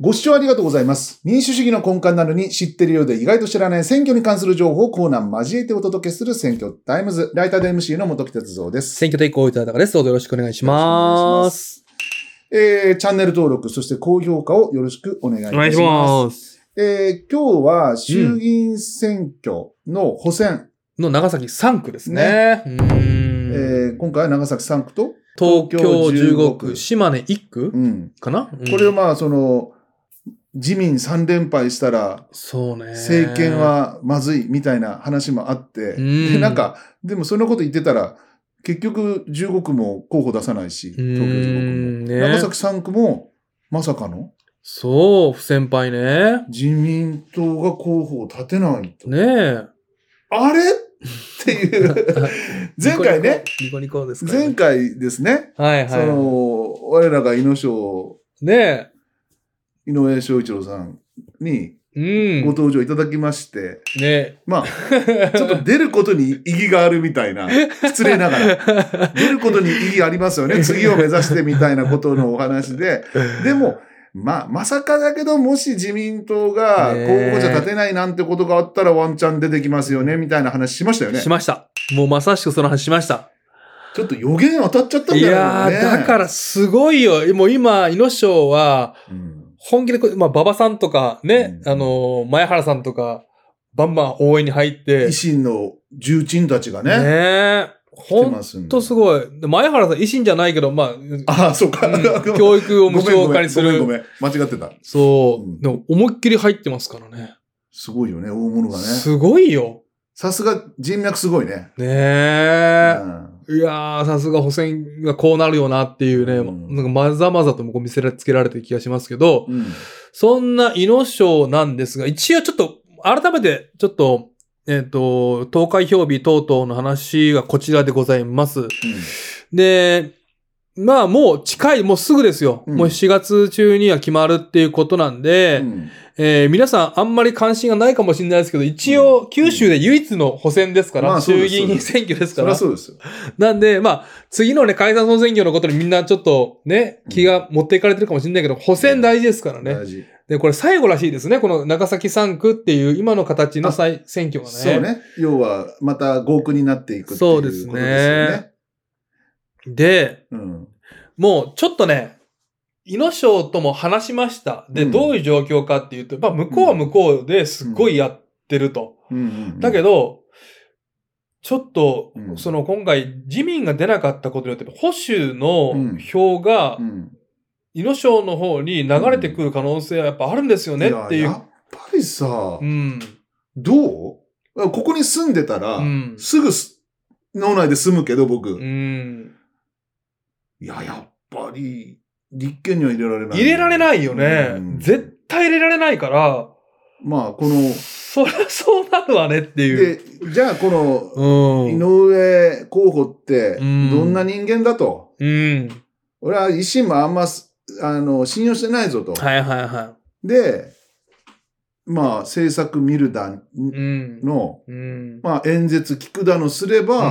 ご視聴ありがとうございます。民主主義の根幹なのに知っているようで意外と知らない選挙に関する情報をコーナー交えてお届けする選挙タイムズ。ライターで MC の本木哲三です。 選挙抵抗いただかです。どうぞよろしくお願いします。 チャンネル登録、そして高評価をよろしくお願いいたします。 お願いします。 今日は衆議院選挙の補選、 の長崎3区ですね。 今回は長崎3区と東京15区、島根1区、かな、 これを自民3連敗したら、 そうね。 政権はまずいみたいな話もあって、でもそんなこと言ってたら、結局15区も候補出さないし、東京15区も。長崎3区もまさかのそう、不先輩ね。 自民党が候補を立てないと。 ねえ。 あれっていう。前回ね。 ニコニコですかね。 前回ですね。 はいはい。 我らが井野賞。 ねえ。井上翔一郎さんにご登場いただきまして。 ねまあ、ちょっと出ることに意義があるみたいな。失礼ながら。出ることに意義ありますよね。次を目指してみたいなことのお話で。でも、まさかだけど、もし自民党が候補者立てないなんてことがあったらワンチャン出てきますよね、みたいな話しましたよね。 しました。もうまさしくその話しました。 ちょっと予言当たっちゃったんじゃないですかね。 いやー、だからすごいよ。もう今、井野賞は、本気で、馬場さんとかね、前原さんとか、バンバン応援に入って。 維新の重鎮たちがね。 ねえ。ほんとすごい。前原さん、維新じゃないけど、 そうか。 教育を無償化にする。 ごめん。間違ってた。 そう。でも、思いっきり入ってますからね。 すごいよね、大物がね。 すごいよ。 さすが人脈すごいね。 ねえ。いやー、さすが補選がこうなるよなっていうね、なんかまざまざとも見せつけられてる気がしますけど、そんな井野賞なんですが、一応ちょっと、改めて、ちょっと、投開票日等々の話がこちらでございます。で、もう近い、もうすぐですよ。もう4月中には決まるっていうことなんで、皆さんあんまり関心がないかもしれないですけど、一応九州で唯一の補選ですから、衆議院選挙ですから。 そうですよ。 なんで、次のね、解散総選挙のことにみんなちょっとね、気が持っていかれてるかもしれないけど、補選大事ですからね。 大事。 で、これ最後らしいですね。この長崎3区っていう今の形の選挙がね。 そうね。要は、また合区になっていくっていうことですよね。そうですね。 で、もうちょっとね、井野賞とも話しました。で、どういう状況かっていうと、向こうは向こうですっごいやってると。だけど、ちょっと、今回自民が出なかったことによって、保守の票が、井野賞の方に流れてくる可能性はやっぱあるんですよねっていう。 やっぱりさ、どう？ここに住んでたら、すぐ脳内で住むけど僕。いや、やっぱり、立憲には入れられない。 入れられないよね。絶対入れられないから。そりゃそうなるわねっていう。 で、じゃあこの、井上候補って、どんな人間だと。俺は維新もあんま、信用してないぞと。で、政策見るだの、演説聞くだのすれば、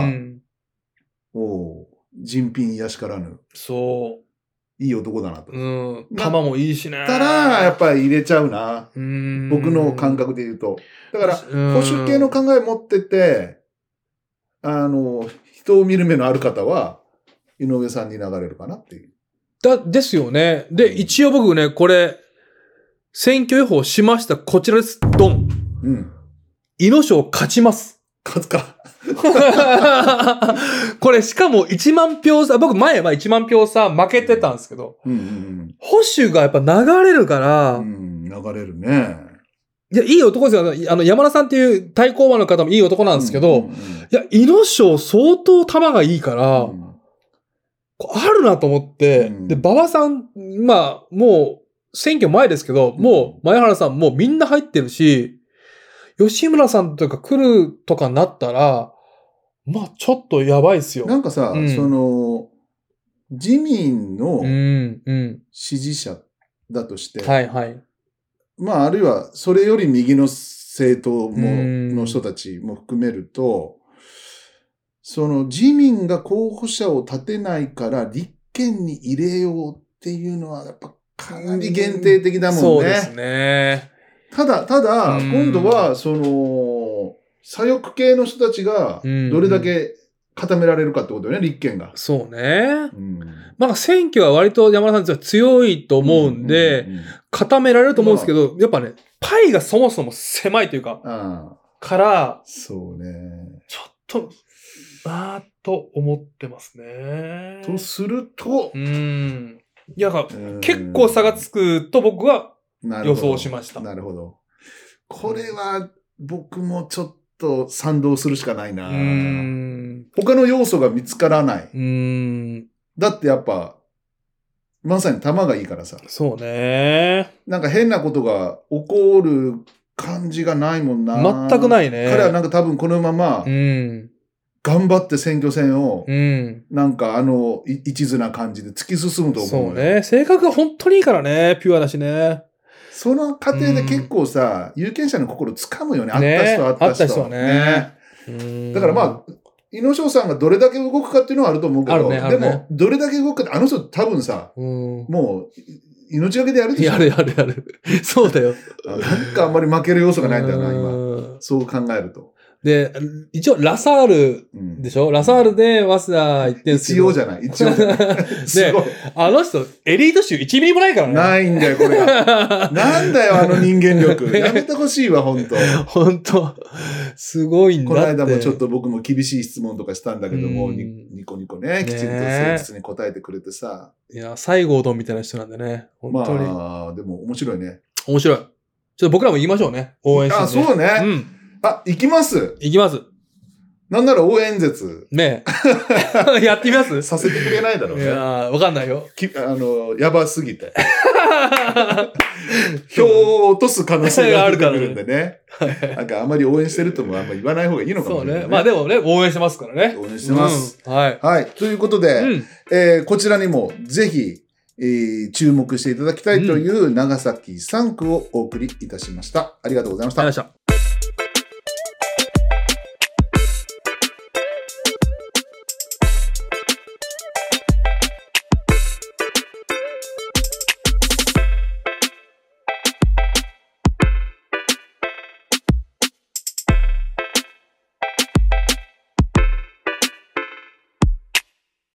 人品癒しからぬ。 そう。 いい男だなと。 玉もいいしね。 たら、やっぱり入れちゃうな。僕の感覚で言うと。だから、保守系の考え持ってて、人を見る目のある方は、井上さんに流れるかなっていう。 ですよね。で、一応僕ね、これ、選挙予報しました。こちらです。ドン。井野賞勝ちます。 勝つか。 これしかも1万票差、僕前は1万票差負けてたんですけど、保守がやっぱ流れるから、 流れるね。 いや、いい男ですよ。山田さんっていう対抗馬の方もいい男なんですけど、いや、井野賞相当球がいいから、あるなと思って、で、馬場さん、もう選挙前ですけど、もう前原さんもうみんな入ってるし、吉村さんとか来るとかなったら、ちょっとやばいっすよ。 なんかさ、自民の支持者だとして、あるいはそれより右の政党の人たちも含めると、自民が候補者を立てないから立憲に入れようっていうのはやっぱ考かなり限定的だもんね。 そうですね。 ただ、今度は、左翼系の人たちが、どれだけ固められるかってことよね、立憲が。 そうね。まあ、選挙は割と山田さんは強いと思うんで、固められると思うんですけど、やっぱね、パイがそもそも狭いというか、から、 そうね。 ちょっと、と思ってますね。 とすると、 いや、結構差がつくと僕は予想しました。 なるほど。これは僕もちょっと賛同するしかないな。他の要素が見つからない。だってやっぱ、まさに球がいいからさ。 そうね。 なんか変なことが起こる感じがないもんな。 全くないね。 彼はなんか多分このまま、頑張って選挙戦を、なんか一途な感じで突き進むと思う。 そうね。性格が本当にいいからね。ピュアだしね。 その過程で結構さ、有権者の心つかむよね。会った人はね。だからまあ、井野翔さんがどれだけ動くかっていうのはあると思うけど、でも、どれだけ動くかって、あの人多分さ、もう、命がけでやるでしょ。 やる。そうだよ。 なんかあんまり負ける要素がないんだよな、今。そう考えると。 で、一応、ラサールでしょ、ラサールで早稲田行ってんすけど。 一応じゃない。すごい。 あの人、エリート州1ミリもないからね。 ないんだよ、これが。なんだよ、あの人間力。やめてほしいわ、ほんと。 ほんと。すごいんだって。 この間もちょっと僕も厳しい質問とかしたんだけども、ニコニコね、きちんと誠実に答えてくれてさ。 いや、西郷どんみたいな人なんでね。本当に。 まあ、でも面白いね。 面白い。ちょっと僕らも言いましょうね。応援して、ね。 そうね。行きます。 行きます。 なんなら応援演説。 ねえ。やってみますさせてくれないだろうね。 いやわかんないよ。 やばすぎて。票を落とす可能性があるからね。なんかあんまり応援してるともあんまり言わない方がいいのかもしれない、ね。 そうね。まあでもね、応援してますからね。 応援してます。 はい。 はい。ということで、こちらにもぜひ、注目していただきたいという長崎3区をお送りいたしました。ありがとうございました。